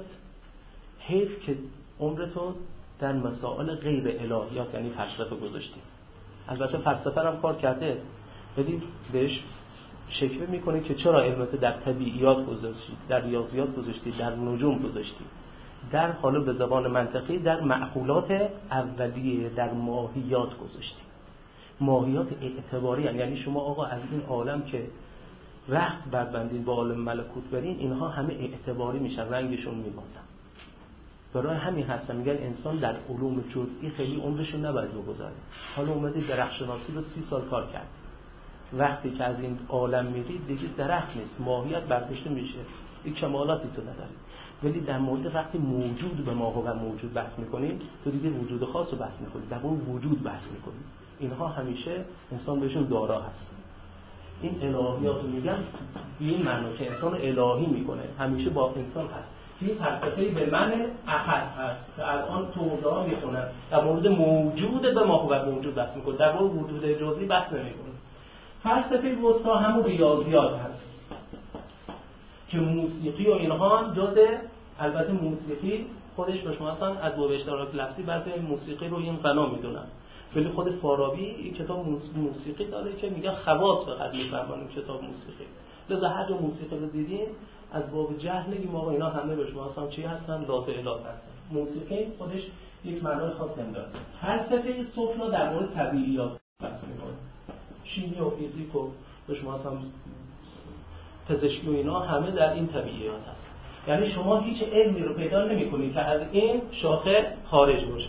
حیف که عمرتو در مسائل غیر الهیات یعنی فلسفه گذاشتی. البته فلسفه هم کار کرده، ولی بهش شکوه میکنه که چرا علمت در طبیعیات گذاشتید، در ریاضیات گذاشتید، در نجوم گذاشتید، در حالا به زبان منطقی در معقولات اولیه، در ماهیات گذاشتید. ماهیات اعتباری هستند، یعنی شما آقا از این عالم که رخت بربندین با عالم ملکوت برین، اینها همه اعتباری میشن، رنگشون میبازن. برای همین هستن میگن انسان در علوم جزئی خیلی عمرشو نباید بگذاره. حالا اومدی درخت شناسی رو سی سال کار کرد، وقتی که از این عالم میرید دیگه درخت نیست، ماهیت برداشته میشه، این کمالاتی تو نداری. ولی در مورد وقتی موجود به ماهو و موجود بحث میکنید، تو دیگه وجود خاص رو بحث میکنید، در اون وجود بحث میکنید. اینها همیشه انسان بهشون دارا هست. این الهیات رو میگن به این معنی که انسان الهی میکنه، همیشه با انسان هست. این فلسفه به معنی احد هست که الان تو حوزه ها میخونن، در مورد موجود به ماهو و موجود بحث میکنه، در مورد وجود جزئی بحث نمیکنه. فلسفه وسطا همون ریاضیات هست که موسیقی و اینها هم جزء، البته موسیقی خودش به شما اصلا از باب اشتراک لفظی بعضی موسیقی رو این غنا میدونن، ولی خود فارابی این کتاب موسیقی داره که میگه خواص فقط میفهمن کتاب موسیقی. لذا هر جا موسیقی رو دیدین از باب جهل نگیم آقا اینا همه به شما اصلا چی هستن؟ ذات الهی هستن. موسیقی خودش یک معنای خاصی هم داره. فلسفه سفلا در مورد طبیعیات بحث میکنه، شیمی و فیزیک و به شما اصلا پزشکی و اینا همه در این طبیعیات هست. یعنی شما هیچ علمی رو پیدا نمی‌کنید که از این شاخه خارج باشه.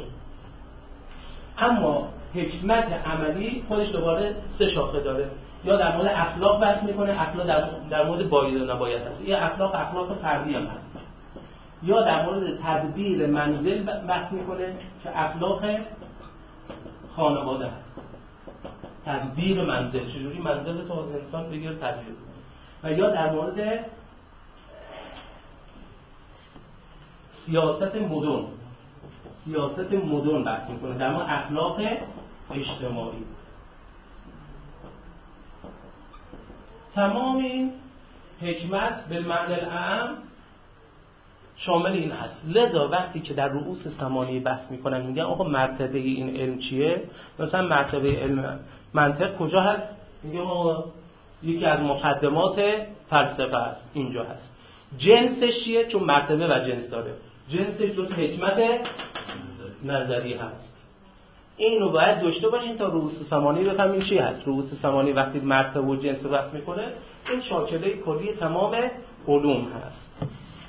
اما حکمت عملی خودش دوباره سه شاخه داره. یا در مورد اخلاق بحث میکنه، اخلاق در, در مورد باید و نباید هست. این اخلاق اخلاق فردی هم هست. یا در مورد تدبیر منزل بحث میکنه که اخلاق خانواده هست. تدبیر منزل، چجوری منزل تو انسان بگیر تدبیر. و یا در مورد سیاست مدرن، سیاست مدرن بحث میکنه، در مورد اخلاق اجتماعی. تمام این حکمت به معنی الاعم شامل این هست. لذا وقتی که در رؤوس ثمانیه بحث میکنن میگن آقا مرتبه این علم چیه؟ مثلا مرتبه علم منطق کجا هست؟ میگه آقا یکی از مقدمات فلسفه هست، اینجا هست. جنسش چیه؟ چون مرتبه و جنس داره. جنسش دو تا حکمت نظری هست. اینو باید داشته باشین تا رؤوس ثمانیه بفهمین چی هست. رؤوس ثمانیه وقتی مرتبه و جنس بحث میکنه، این شاکله کلی تمام علوم هست.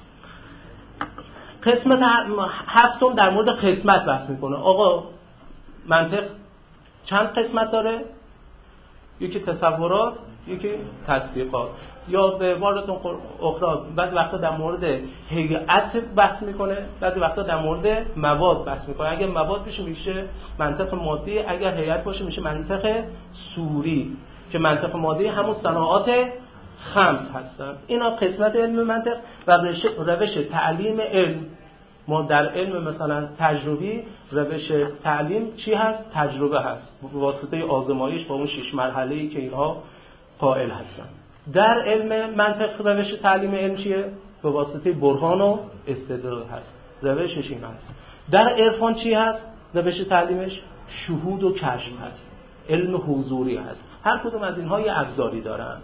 قسمت هفتم در مورد قسمت بحث میکنه. آقا منطق چند قسمت داره؟ یکی تصورات، یکی تصدیقات. یا به عبارت اخرى بعضی وقتا در مورد هیئت بحث میکنه، بعضی وقتا در مورد مواد بحث میکنه. اگر مواد بشه میشه منطق مادی، اگر هیئت باشه میشه منطق صوری، که منطق مادی همون صناعات خمس هستن. اینا قسمت علم منطق و روش تعلیم علم. ما در علم مثلا تجربی روش تعلیم چی هست؟ تجربه هست، واسطه آزمایش با اون شش مرحله‌ای که اینها قائل هستن. در علم منطق روش تعلیم علم چیه؟ به واسطه برهان و استدلال هست، روشش این هست. در عرفان چی هست؟ روش تعلیمش شهود و کشف هست، علم حضوری هست. هر کدوم از اینها یه ابزاری دارن.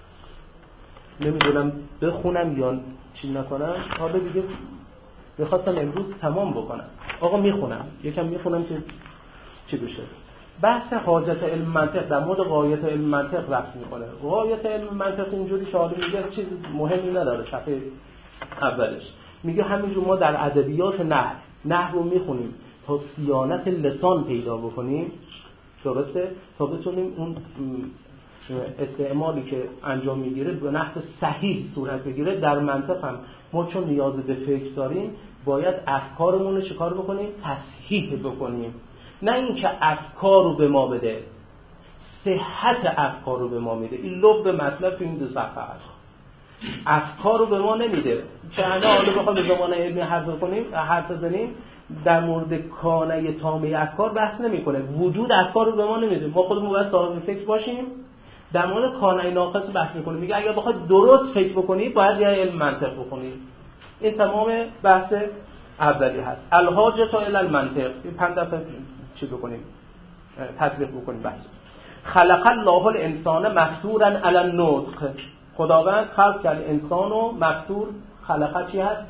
نمیدونم بخونم یا چی نکنم. حالا دیگه میخواستم امروز تمام بکنم. آقا میخونم، یکم میخونم که چی بشه. بحث حاجت علم منطق در مورد غایت علم منطق بحث میکنه. غایت علم منطق اینجوری که حالا میگه چیز مهمی نداره. صفحه اولش میگه همینجور ما در ادبیات نحو نحو رو میخونیم تا صیانت لسان پیدا بکنیم، درسته؟ تا بتونیم اون استعمالی که انجام میگیره به نحو صحیح صورت بگیره. در منطق هم ما چون نیاز به فکر داریم باید افکارمون رو چیکار بکنیم؟ تصحیح بکنیم. نه اینکه افکار رو به ما بده، صحت افکار رو به ما میده. این لب مطلب تو این دو صفحه هست. افکار رو به ما نمیده. که حالا حالا بخوام به زمان علمی حرف بکنیم، حرف بزنیم در مورد کانه تامه افکار بحث نمیکنه. وجود افکار رو به ما نمیده. ما خودمون باید صاحب فکر باشیم. در مورد کانه ناقص بحث میکنه. میگه اگر بخواید درست فکر بکنید باید یه علم منطق بکنید. این تمام بحث اولی هست. الحاجه تا الی المنطق. این پنج دفعه چی بکنیم؟ تطبیق بکنیم بحث. خلق الله الانسان مفطورا علی النطق. خداوند خلق کرد انسان و مفطور. خلقه چی هست؟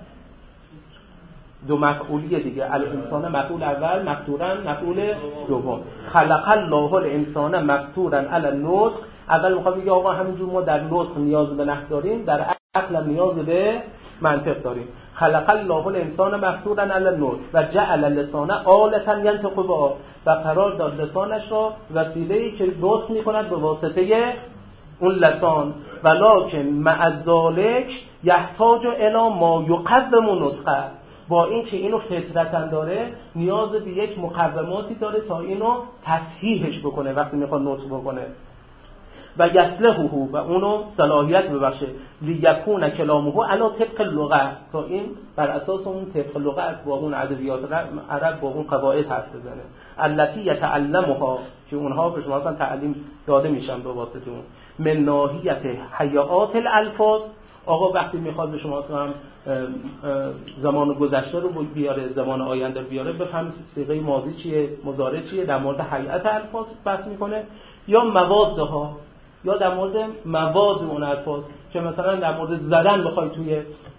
دو مفعولیه دیگه. الانسان مفعول اول، مفطورا مفعول دوم. خلق الله الانسان مفطورا علی النطق. اول میخوام بگم آقا همینجور ما در نطق نیاز به نحو داریم، در عقل نیاز به منطق داریم. خلق الله الانسان مفطورا علی النطق و جعل اللسان آلة ینطق بها، و قرار داد لسانش را وسیله‌ای که نطق می‌کند به واسطه اون لسان. ولکن مع ذلک یحتاج الی ما یقوم نطقه، با این که اینو فطرتاً داره نیاز به یک مقوماتی داره تا اینو تصحیحش بکنه وقتی میخواد نطق بکنه. و یصلحه، و اونو صلاحیت ببخشه، لیکون کلامه علی طبق اللغه، تا این بر اساس اون طبق لغت با اون ادبیات عرب با اون قواعد حرف بزنه. التی یتعلمها، که اونها به شما اصلا تعلیم داده میشن به واسطه اون. من ناحیت حیات الالفاظ، آقا وقتی میخواد به شما اصلا زمان گذشته رو بیاره، زمان آینده رو بیاره، بفهم صیغه ماضی چیه، مضارع چیه، در مورد هیئت الفاظ بحث میکنه، یا موادها، یا در مورد مواد اون الفاظ، که مثلا در مورد زدن بخوای توی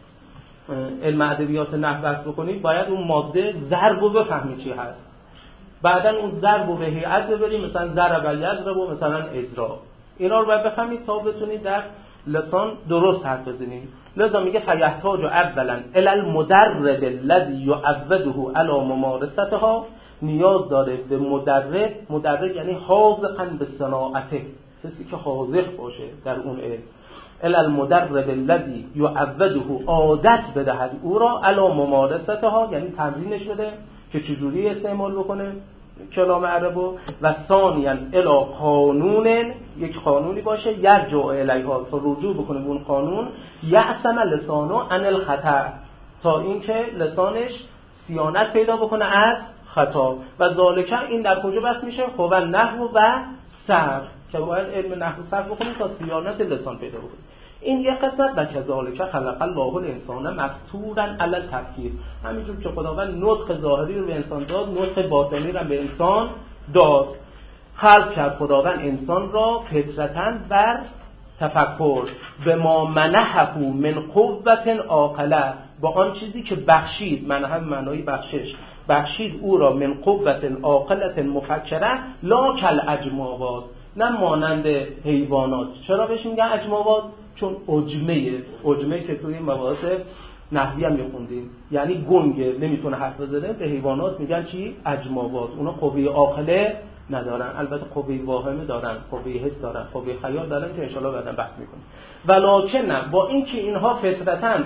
علم ادبیات نحو بحث بکنی، باید اون ماده ضرب رو بفهمی چی هست، بعدن اون ضرب رو به هیئت ببریم، مثلا ضرب یضرب و مثلا اضراب، اینا رو باید بفهمید تا بتونید در لسان درست حرف بزنید. لذا میگه فیحتاج اولا الی المدرب الذی یعوده علی ممارستها، نیاز داره به مدرب. مدرب یعنی حاذقا به صناعته، کسی که حاذق باشه در اون علم. الی المدرب الذی یعوده، عادت بدهد او را علی ممارستها، یعنی تمرینش بده که چجوری استعمال بکنه کلام عربو. و ثانیا الی قانون، یک قانونی باشه یرجع الیها، تا رجوع بکنه به اون قانون. یعصم لسانو عن الخطا، تا اینکه لسانش صیانت پیدا بکنه از خطا. و ذالک، این در کجا بس میشه؟ هو نحو و صرف، که باید علم نحو و صرف بکنیم تا صیانت لسان پیدا بکنیم. این یک قسمت. و کذالک خلق الله الانسان مفطورا علی التفکیر، همینجور که خداوند نطق ظاهری رو به انسان داد، نطق باطنی رو به انسان داد. خلق کرد خداوند انسان را فطرتاً بر تفکر، به ما منحه من قوت عاقله، با آن چیزی که بخشید، منحه معنای بخشش، بخشید او را من قوت عاقله مفکره، لا کل اجماوات، نه مانند حیوانات. چرا بهش میگن اجماوات؟ چون عجمه، عجمه که توی مباحث نحوی هم میخوندیم، یعنی گنگه، نمیتونه حرف بزنه. به حیوانات میگن چی؟ اجماوات. اونا قوه عاقله ندارن، البته قوه واهمه دارن، قوه حس دارن، قوه خیال دارن که انشالله بعدا بحث میکنیم. ولکن نه، با اینکه اینها فطرتاً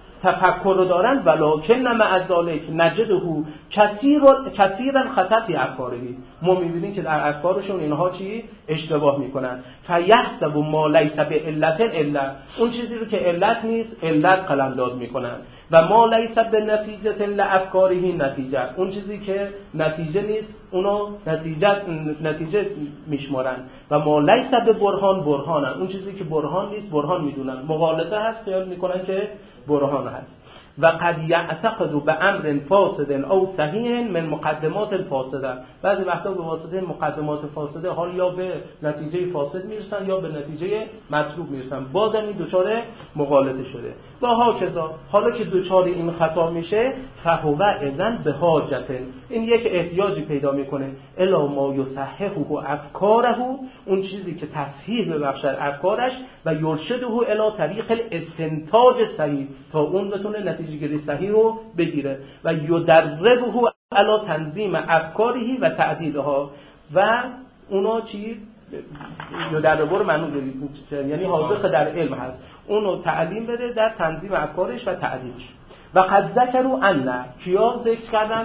تفکر رو دارن، ولکن مع ذلک نجده کثیر کثیرا خطا فی افکاره، ما میبینیم که در افکارشون اینها چی اشتباه میکنن. فیحسب ما لیس بعلت الا، اون چیزی رو که علت نیست علت قلمداد میکنن. و ما لیس بنتیجه لافکاره نتیجه، اون چیزی که نتیجه نیست اونو نتیجه نتیجه میشمارن. و ما لیس ببرهان برهانن، اون چیزی که برهان نیست برهان میدونن. مغالطه هست خیال میکنن که برهان هست. و قد یعتقد بامر فاسد او صحیح من مقدمات فاسده، بعضی وقتا به واسطه مقدمات فاسده حال یا به نتیجه فاسد میرسن یا به نتیجه مطلوب میرسن، بازم این دچار مغالطه شده. و هاکذا، حالا که دچار این خطا میشه، فهو اذن به حاجت، این یک احتیاجی پیدا میکنه الی ما یصححه افکاره، اون چیزی که تصحیح ببخشد افکارش، و یرشده الی طریق الاستنتاج صحیح، تا اون بتونه نتیجه گیری صحیح رو بگیره. و یدربه علی تنظیم افکاره و تعدیلها، و اونا چی؟ یدربه رو معنی دارید، یعنی حاضق در علم هست، اونو تعلیم بده در تنظیم افکارش و تعدیلش. و قد ذکروا ان، کیا ذکر کردن؟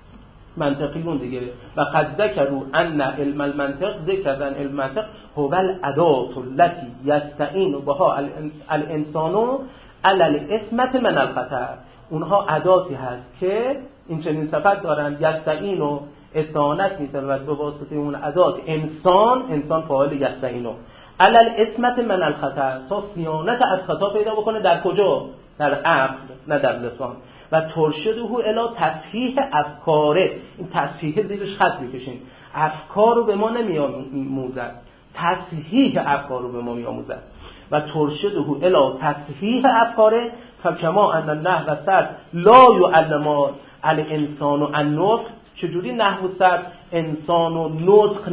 منطقیون دیگه. و قد ذکروا ان علم المنطق، ذکر کردن علم المنطق هو الاداه التي یستعین بها الانسان علی الاسمة من الخطأ، اونها اداتی هست که این چنین صفت دارن، یستعین و استعانت می‌طلبد به واسطه اون ادات انسان، انسان فاعل یستعین، علی الاسمة من الخطأ، تا صیانت از خطا پیدا بکنه. در کجا؟ در عقل، نه در لسان. و ترشده الی تصحیح افکاره. این تصحیح زیرش خط بکشین. افکار رو به ما نمیآموزد، تصحیح افکار رو به ما میآموزد. و ترشده الی تصحیح افکاره فکما ان النحو و صرف لا یعلمان الانسان و النطق. چجوری نحو و صرف انسان و نطق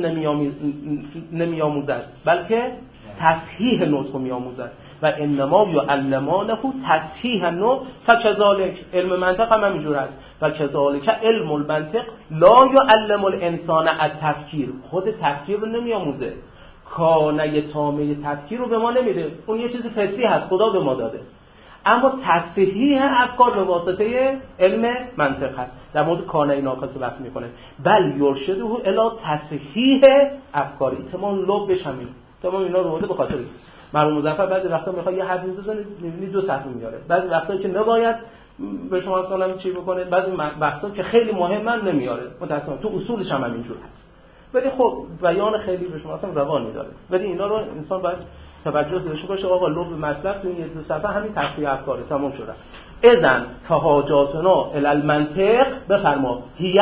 نمیآموزد بلکه تصحیح نطق میآموزد. و انما یعلمانه تصحیح النطق فکذالک. علم منطق هم همینجور است. و کذالک علم المنطق لا یعلم الانسان التفکیر. خود تفکیر رو نمیآموزه، کانه تامه تفکیر رو به ما نمیده. اون یه چیز فطری هست، خدا به ما داده. اما تصحیح افکار به واسطه علم منطق هست. در مورد کانه ناقص بحث میکنه. بل یرشده الی تصحیح افکار. تمام لب بشمین. تمام اینا رو بوده به خاطر مرحوم مظفر بعضی وقتا میخواد یه حرفی بزنه میبینی دو صفحه میاره. بعضی وقتا که نباید به شما اصلا چی بکنه، بعضی وقتا که خیلی مهمن نمیاره. متأسفانه تو اصولش هم همینجور هست. ولی خب بیان خیلی به شما اصلا روان میداره. ولی اینا رو انسان باید توجه داشته باشه. آقا لب مطلب تو این دو صفحه همین تصحیح افکاره تمام شده. اذن تهاجاتنا الی المنطق بفرما هی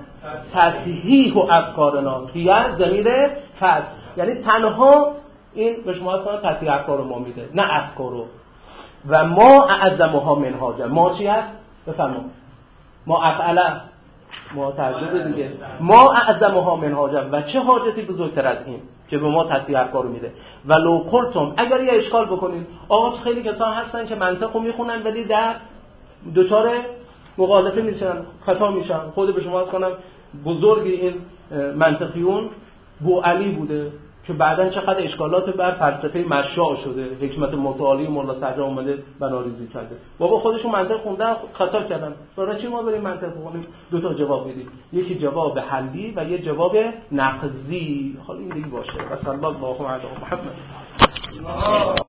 تصحیح افکارنا. هی ضمیر فصل، یعنی تنها این به شما اصلا تصحیح افکار رو ما میده، نه افکارو. و ما اعظمها منهاجا. ما چی هست؟ بفرما. ما افعله، ما ترجمه دیگه. ما اعظمها منهاجا. و چه حاجتی بزرگتر از این که به ما تصحیح افکار رو میده. ولو قلتم، اگر یه اشکال بکنید، آقا خیلی کسان هستن که منطق رو میخونن ولی در دوچار مغالطه میشن، خطا میشن. خود به شما از کنم بزرگ این منطقیون بو علی بوده که بعداً چقدر اشکالات بر فلسفه مشاع شده. حکمت متعالی مولا صدرا اومده بناریزی کرده. بابا خودشون منطق خوندن خطا کردن. برای چی ما بریم منطق بخونیم؟ دو تا جواب میدیم، یکی جواب حلی و یه جواب نقضی. حالا این دیگه باشه. و صلی الله علی محمد.